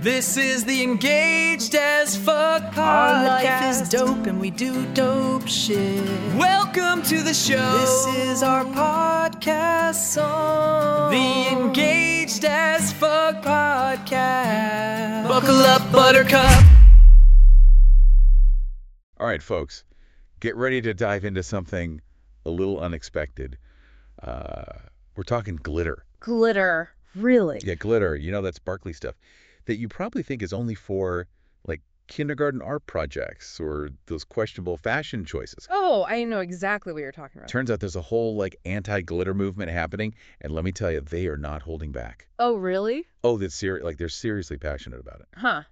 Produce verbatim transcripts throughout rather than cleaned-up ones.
This is the Engaged as Fuck podcast. Our life is dope and we do dope shit. Welcome to the show. This is our podcast song. The Engaged as Fuck podcast. Buckle up, Buttercup. All right, folks, get ready to dive into something a little unexpected. Uh, we're talking glitter. Glitter, really? Yeah, glitter. You know, that sparkly stuff that you probably think is only for, like, kindergarten art projects or those questionable fashion choices. Oh, I know exactly what you're talking about. Turns out there's a whole, like, anti-glitter movement happening, and let me tell you, they are not holding back. Oh, really? Oh, that's serious. Like, they're seriously passionate about it. Huh.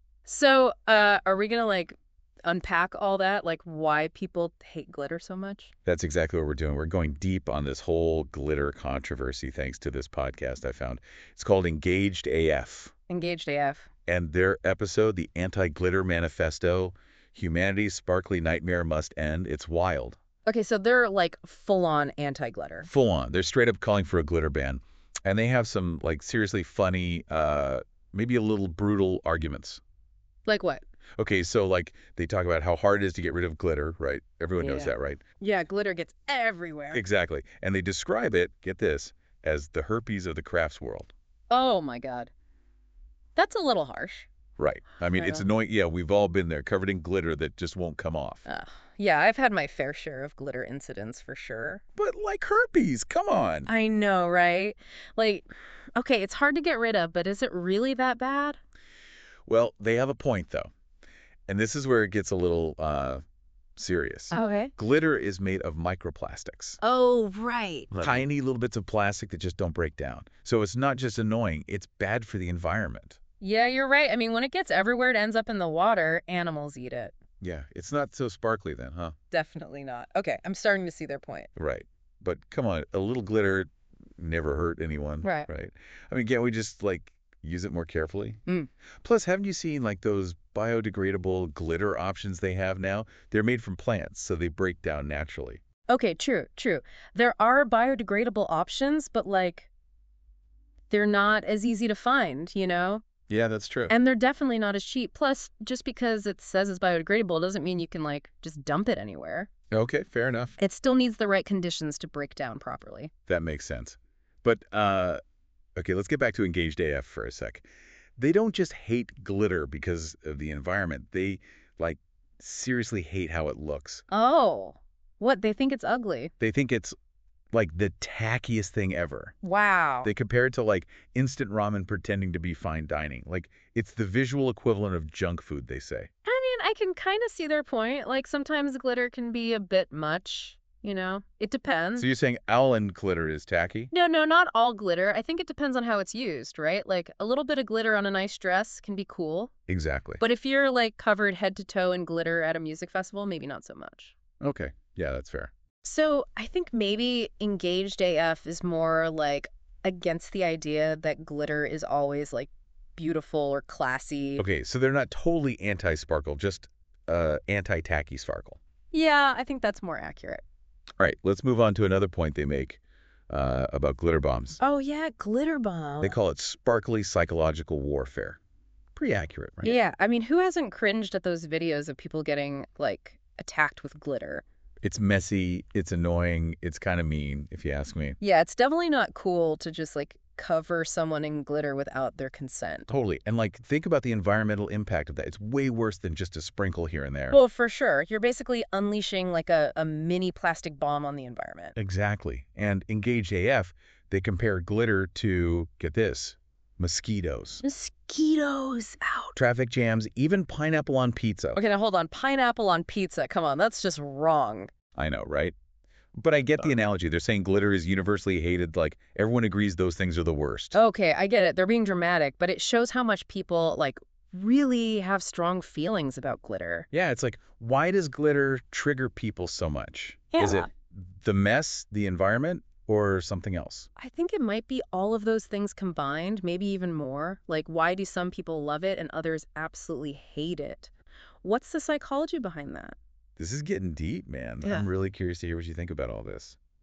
So, uh, are we gonna, like, unpack all that? Like, why people hate glitter so much? That's exactly what we're doing. We're going deep on this whole glitter controversy thanks to this podcast I found. It's called Engaged A F. Engaged A F. And their episode, The Anti-Glitter Manifesto, Humanity's Sparkly Nightmare Must End. It's wild. Okay, so they're, like, full-on anti-glitter. Full on. They're straight up calling for a glitter ban. And they have some, like, seriously funny, uh, maybe a little brutal arguments. Like what? Okay, so, like, they talk about how hard it is to get rid of glitter, right? Everyone knows Yeah. that, right? Yeah, glitter gets everywhere. Exactly. And they describe it, get this, as the herpes of the crafts world. Oh, my God. That's a little harsh. Right. I mean, I it's know. annoying. Yeah, we've all been there, covered in glitter that just won't come off. Uh, yeah, I've had my fair share of glitter incidents for sure. But like herpes, come on. I know, right? Like, okay, it's hard to get rid of, but is it really that bad? Well, they have a point, though. And this is where it gets a little uh, serious. Okay. Glitter is made of microplastics. Oh, right. Tiny little bits of plastic that just don't break down. So it's not just annoying, it's bad for the environment. Yeah, you're right. I mean, when it gets everywhere, it ends up in the water. Animals eat it. Yeah, it's not so sparkly then, huh? Definitely not. Okay, I'm starting to see their point. Right. But come on, a little glitter never hurt anyone. Right. Right. I mean, can't we just, like, use it more carefully? Mm. Plus, haven't you seen, like, those biodegradable glitter options they have now? They're made from plants, so they break down naturally. Okay, true, true. There are biodegradable options, but, like, they're not as easy to find, you know? Yeah, that's true. And they're definitely not as cheap. Plus, just because it says it's biodegradable doesn't mean you can, like, just dump it anywhere. Okay, fair enough. It still needs the right conditions to break down properly. That makes sense. But, uh, okay, let's get back to Engaged A F for a sec. They don't just hate glitter because of the environment. They, like, seriously hate how it looks. Oh, what? They think it's ugly. They think it's, like, the tackiest thing ever. Wow. They compare it to, like, instant ramen pretending to be fine dining. Like, it's the visual equivalent of junk food, they say. I mean, I can kind of see their point. Like, sometimes glitter can be a bit much, you know? It depends. So you're saying Allen glitter is tacky? No, no, not all glitter. I think it depends on how it's used, right? Like, a little bit of glitter on a nice dress can be cool. Exactly. But if you're, like, covered head to toe in glitter at a music festival, maybe not so much. Okay. Yeah, that's fair. So I think maybe Engaged A F is more, like, against the idea that glitter is always, like, beautiful or classy. Okay, so they're not totally anti-sparkle, just uh, anti-tacky sparkle. Yeah, I think that's more accurate. All right, let's move on to another point they make uh, about glitter bombs. Oh, yeah, glitter bomb. They call it sparkly psychological warfare. Pretty accurate, right? Yeah, I mean, who hasn't cringed at those videos of people getting, like, attacked with glitter? It's messy, it's annoying, it's kind of mean, if you ask me. Yeah, it's definitely not cool to just, like, cover someone in glitter without their consent. Totally. And, like, think about the environmental impact of that. It's way worse than just a sprinkle here and there. Well, for sure. You're basically unleashing, like, a, a mini plastic bomb on the environment. Exactly. And Engaged A F, they compare glitter to, get this, mosquitoes, Mosquitoes. Ouch. traffic jams, even pineapple on pizza. Okay, now hold on. Pineapple on pizza. Come on, that's just wrong. I know, right? But I get the analogy. They're saying glitter is universally hated. Like, everyone agrees those things are the worst. Okay, I get it. They're being dramatic, but it shows how much people, like, really have strong feelings about glitter. Yeah, it's like, why does glitter trigger people so much? Is it Yeah. the mess, the environment, or something else? I think it might be all of those things combined, maybe even more. Like, why do some people love it and others absolutely hate it? What's the psychology behind that? This is getting deep, man. Yeah. I'm really curious to hear what you think about all this.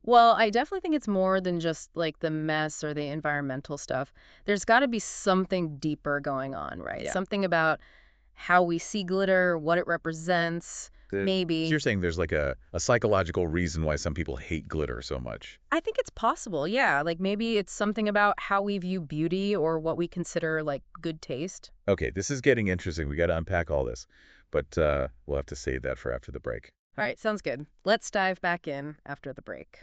Well, I definitely think it's more than just like the mess or the environmental stuff. There's got to be something deeper going on, right? Yeah. Something about how we see glitter, what it represents, The- So maybe. you're saying there's like a, a psychological reason why some people hate glitter so much. I think it's possible, yeah. Like maybe it's something about how we view beauty or what we consider like good taste. Okay, this is getting interesting. We got to unpack all this, but uh, we'll have to save that for after the break. All right, sounds good. Let's dive back in after the break.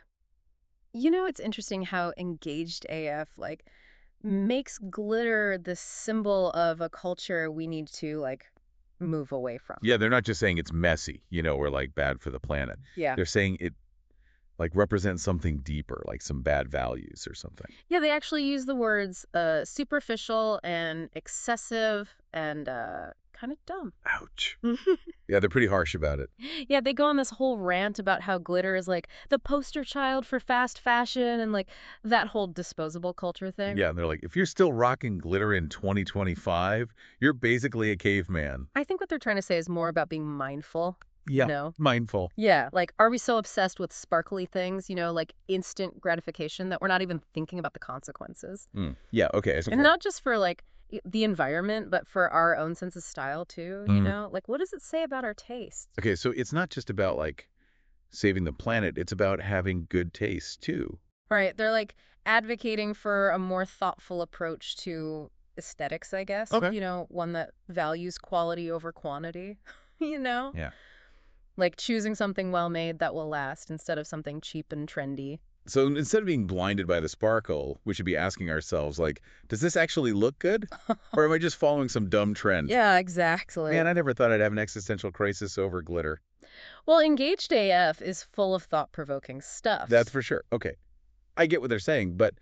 You know, it's interesting how Engaged A F like makes glitter the symbol of a culture we need to like move away from. Yeah, they're not just saying it's messy, you know, or like bad for the planet. Yeah. They're saying it like represents something deeper, like some bad values or something. Yeah, they actually use the words uh, superficial and excessive and uh, kind of dumb. Ouch. Yeah, they're pretty harsh about it. Yeah, they go on this whole rant about how glitter is like the poster child for fast fashion and like that whole disposable culture thing. Yeah, and they're like, if you're still rocking glitter in twenty twenty-five, you're basically a caveman. I think what they're trying to say is more about being mindful. Yeah, No. mindful. Yeah, like are we so obsessed with sparkly things, you know, like instant gratification that we're not even thinking about the consequences? Mm. Yeah, okay. So And not just for like i- the environment, but for our own sense of style too, you Mhm. know? Like what does it say about our taste? Okay, so it's not just about like saving the planet, it's about having good taste too. Right, they're like advocating for a more thoughtful approach to aesthetics, I guess. Okay. You know, one that values quality over quantity, you know? Yeah. Like choosing something well made that will last instead of something cheap and trendy. So instead of being blinded by the sparkle, we should be asking ourselves, like, does this actually look good? Or am I just following some dumb trend? Yeah, exactly. Man, I never thought I'd have an existential crisis over glitter. Well, Engaged A F is full of thought-provoking stuff. That's for sure. Okay. I get what they're saying, but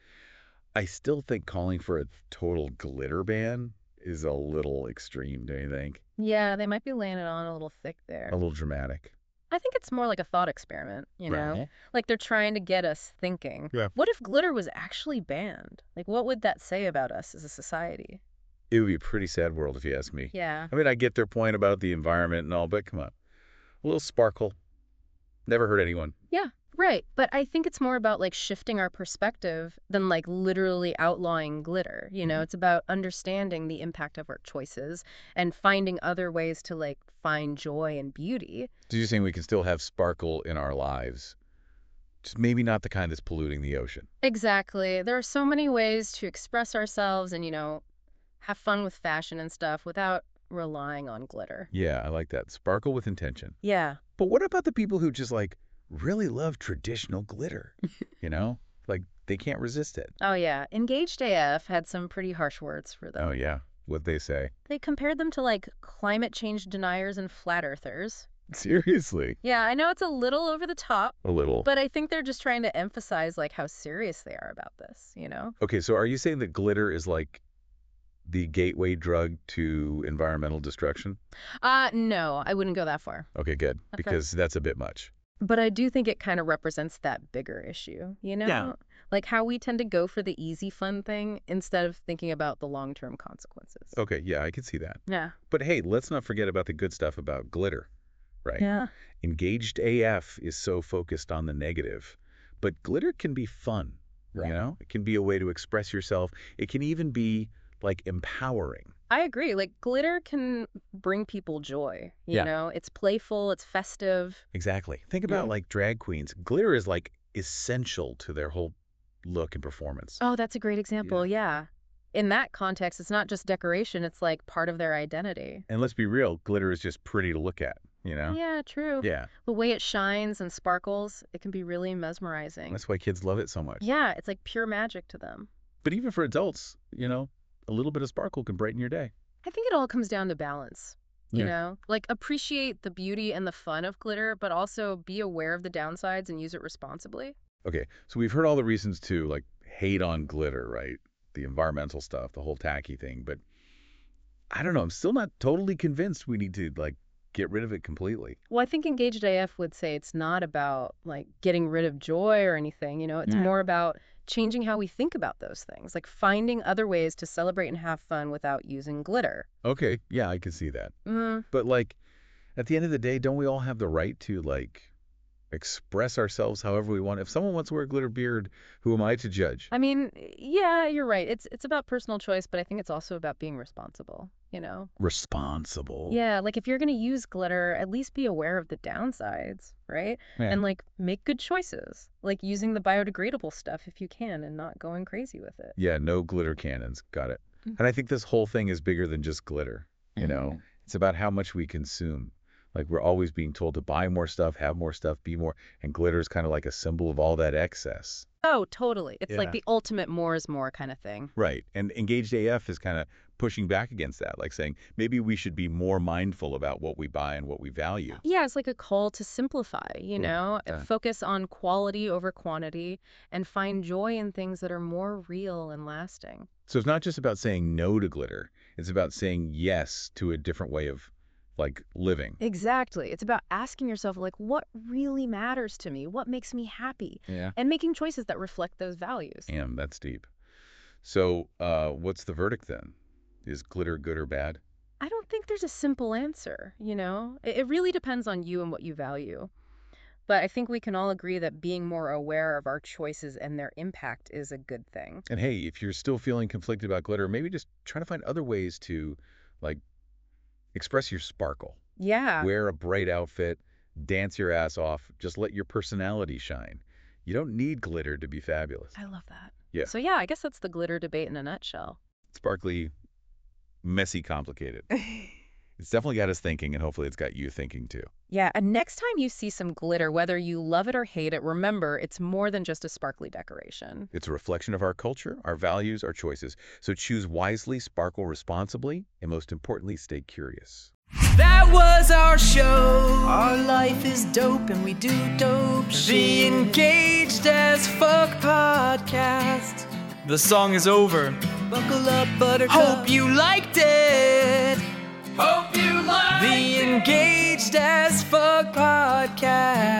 I still think calling for a total glitter ban is a little extreme, don't you think? Yeah, they might be laying it on a little thick there. A little dramatic. I think it's more like a thought experiment, you know? Right. Like they're trying to get us thinking. Yeah. What if glitter was actually banned? Like, what would that say about us as a society? It would be a pretty sad world if you ask me. Yeah. I mean, I get their point about the environment and all, but come on. A little sparkle. Never hurt anyone. Yeah, right. But I think it's more about like shifting our perspective than like literally outlawing glitter. You know, it's about understanding the impact of our choices and finding other ways to like find joy and beauty. So you're saying we can still have sparkle in our lives, just maybe not the kind that's polluting the ocean. Exactly. There are so many ways to express ourselves and, you know, have fun with fashion and stuff without relying on glitter. Yeah, I like that. Sparkle with intention. Yeah. But what about the people who just like really love traditional glitter? You know, like they can't resist it. Oh, yeah. Engaged A F had some pretty harsh words for them. Oh yeah, what they say. They compared them to like climate change deniers and flat earthers. Seriously, Yeah, I know it's a little over the top, a little. but I think they're just trying to emphasize like how serious they are about this, you know? Okay, so are you saying that glitter is like the gateway drug to environmental destruction? Uh, no, I wouldn't go that far. Okay, good, Okay. because that's a bit much. But I do think it kind of represents that bigger issue, you know? Yeah. Like how we tend to go for the easy fun thing instead of thinking about the long-term consequences. Okay, yeah, I can see that. Yeah. But hey, let's not forget about the good stuff about glitter, right? Yeah. Engaged A F is so focused on the negative, but glitter can be fun, Right. you know? It can be a way to express yourself. It can even be like empowering. I agree. Like glitter can bring people joy, you Yeah. know? It's playful, it's festive. Exactly. Think about Yeah. like drag queens. Glitter is like essential to their whole look and performance. Oh, that's a great example. Yeah. In that context, it's not just decoration, it's like part of their identity. And let's be real, glitter is just pretty to look at, you know? Yeah, true. Yeah. The way it shines and sparkles, it can be really mesmerizing. That's why kids love it so much. Yeah, it's like pure magic to them. But even for adults, you know, a little bit of sparkle can brighten your day. I think it all comes down to balance. You Yeah. know, like appreciate the beauty and the fun of glitter, but also be aware of the downsides and use it responsibly. Okay, so we've heard all the reasons to like hate on glitter, right? The environmental stuff, the whole tacky thing, but I don't know, I'm still not totally convinced we need to like get rid of it completely. Well, I think Engaged A F would say it's not about like getting rid of joy or anything, you know, it's Yeah. more about changing how we think about those things, like finding other ways to celebrate and have fun without using glitter. Okay, yeah, I can see that. Mm, But like at the end of the day, don't we all have the right to like express ourselves however we want. If someone wants to wear a glitter beard, who am I to judge? I mean, yeah, you're right. It's it's about personal choice, but I think it's also about being responsible, you know? Responsible. Yeah, like if you're going to use glitter, at least be aware of the downsides, right? Yeah. And like make good choices, like using the biodegradable stuff if you can and not going crazy with it. Yeah, no glitter cannons. Got it. Mhm. And I think this whole thing is bigger than just glitter, you know? Mhm. It's about how much we consume. Like we're always being told to buy more stuff, have more stuff, be more, and glitter is kind of like a symbol of all that excess. Oh, totally. It's Yeah. like the ultimate more is more kind of thing. Right. And Engaged A F is kind of pushing back against that, like saying maybe we should be more mindful about what we buy and what we value. Yeah, it's like a call to simplify, you Cool. know, Yeah. focus on quality over quantity and find joy in things that are more real and lasting. So it's not just about saying no to glitter. It's about saying yes to a different way of like living. Exactly. It's about asking yourself, like, what really matters to me? What makes me happy? Yeah. And making choices that reflect those values. Damn, that's deep. So uh, what's the verdict then? Is glitter good or bad? I don't think there's a simple answer, you know? It, it really depends on you and what you value. But I think we can all agree that being more aware of our choices and their impact is a good thing. And hey, if you're still feeling conflicted about glitter, maybe just try to find other ways to like express your sparkle. Yeah. Wear a bright outfit, dance your ass off, just let your personality shine. You don't need glitter to be fabulous. I love that. Yeah. So yeah, I guess that's the glitter debate in a nutshell. Sparkly, messy, complicated. It's definitely got us thinking, and hopefully it's got you thinking too. Yeah, and next time you see some glitter, whether you love it or hate it, remember it's more than just a sparkly decoration. It's a reflection of our culture, our values, our choices. So choose wisely, sparkle responsibly, and most importantly, stay curious. That was our show. Our life is dope and we do dope The shit. Engaged as Fuck podcast. The song is over. Buckle up, buttercup. Hope you liked it. Hope you liked the Engaged as Fuck podcast.